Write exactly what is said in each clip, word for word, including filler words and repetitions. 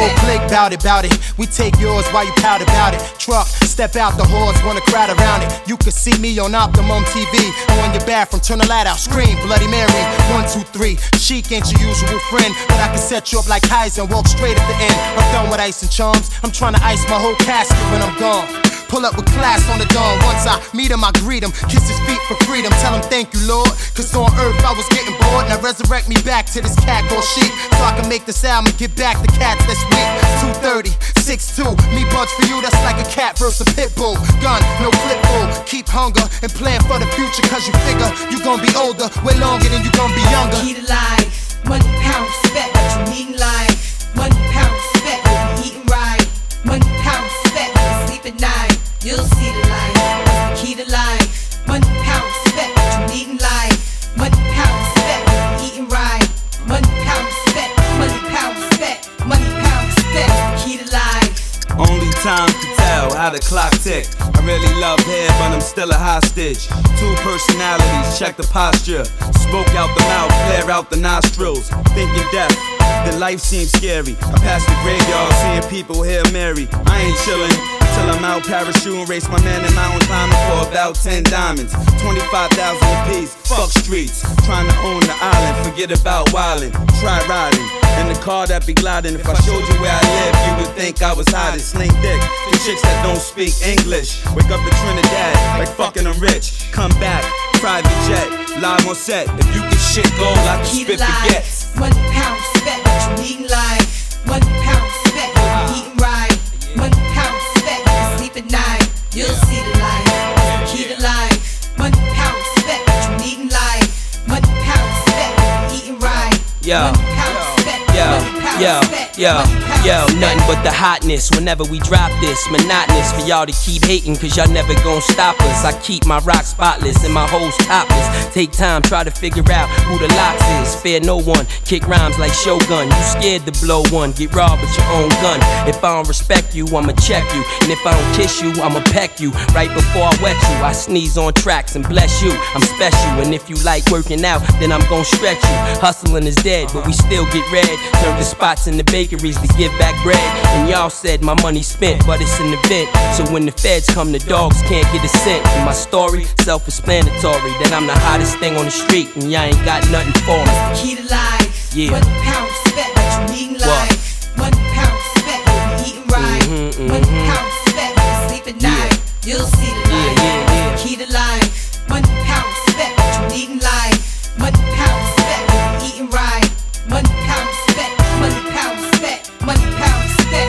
whole clique bout it, bout it. We take yours while you pout about it. Truck, step out, the hordes wanna crowd around it. You can see me on Optimum T V. On your bathroom, turn the light out, scream Bloody Mary. One, two, three. Chic ain't your usual friend, but I can set you up like Kaiser and walk straight at the end. I'm done with ice and charms. I'm trying to ice my whole casket when I'm gone. Pull up with class on the dawn. Once I meet him, I greet him. Kiss his feet for freedom. Tell him thank you, Lord. Cause on earth I was getting bored. Now resurrect me back to this cat called sheep, so I can make this album and get back the cats that's weak. two thirty, six two. Me buds for you, that's like a cat versus a pit bull. Gun, no clip bull. Keep hunger and plan for the future. Cause you figure you gon' be older way longer than you gon' be younger. Key to life. Money, pound, respect. What you need in life. Money, pound, respect. What we eating right. Money, pound, respect. When we sleep at night. You'll see the light, that's the key to life. Money, pound, respect, what you need in life. Money, pound, respect, what we eating right. Money, pound, respect, money, pound, respect. Money, pound, respect, that's the key to life. Only time to tell how the clock tick. I really love hair, but I'm still a hostage. Two personalities, check the posture. Smoke out the mouth, flare out the nostrils. Thinking death, then life seems scary. I pass the graveyard, seeing people Hail Mary. I ain't chillin' till I'm out parachuting, race my man in mountain climbing for about ten diamonds. twenty-five thousand apiece, fuck streets. Trying to own the island, forget about wildin'. Try riding in the car that be gliding. If I showed you where I live, you would think I was hiding. Sling dick to chicks that don't speak English. Wake up in Trinidad like fucking I'm rich. Come back, private jet, live on set. If you can shit gold, I can spit baguettes. Money, pound, respect, what you need in life. Money, pound, respect, what we eating right. Money, pound, respect, when we sleep at night. You'll see the light, that's the key to life. Money, pound, respect, what you need in life. Money, pound, respect, what we eating right. Yo, money, pound, respect, yo, money, pound, yo, respect, yo, money, pound, yo, respect. nothing but the hotness whenever we drop this. Monotonous for y'all to keep hating, cause y'all never gon' stop us. I keep my rock spotless and my hoes topless. Take time, try to figure out who the locks is. Fear no one, kick rhymes like Shogun. You scared to blow one, get robbed with your own gun. If I don't respect you, I'ma check you. And if I don't kiss you, I'ma peck you. Right before I wet you, I sneeze on tracks and bless you. I'm special, and if you like working out, then I'm gon' stretch you. Hustling is dead, but we still get red. Turn the spots in the bakeries to give back bread. And y'all said my money spent, but it's an event. So when the feds come, the dogs can't get a cent. And my story, self-explanatory, that I'm the hottest thing on the street, and y'all ain't got nothing for me. The key to life. Yeah. Money, pound, respect, what you need in life. Money, pound, respect, what we eating right. Mm-hmm, mm-hmm. Money, pound, respect, when we sleep at night. You'll see the light, Yeah, yeah, yeah. that's the key to life. Money, pound, respect, what you need in life. Money, pound, respect, what we eating right. Money, pound, respect, money, pound, respect, money, pound, respect.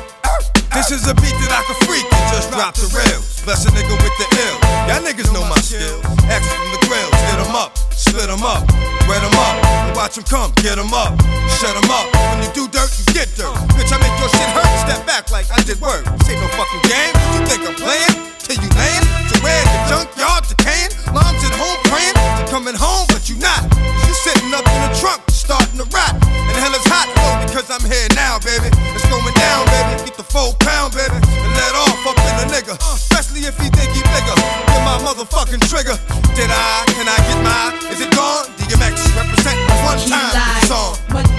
This is a beat that I can freak and just drop the rails. Bless a nigga with the ill. Y'all niggas know my skill. X from the grills, hit 'em up, split 'em up, wet 'em up, and watch 'em come, get 'em up, shut 'em up. When you do dirt, you get dirt. Bitch, I make your shit hurt. Step back like I did work. This ain't no fucking game. You think I'm playing? Till you laying? To where the junkyard decaying? Mom's at home praying. To coming home, but you not. You sitting up in the trunk, starting to rot. And hell is hot, though, because I'm here now, baby. It's going down, baby. Get the full pound, baby. And let off up in a nigga. Especially if he think he bigger. Get my motherfucking trigger. Did I? Can I get mine? Is it gone? D M X representing one Key time to life. song. Money,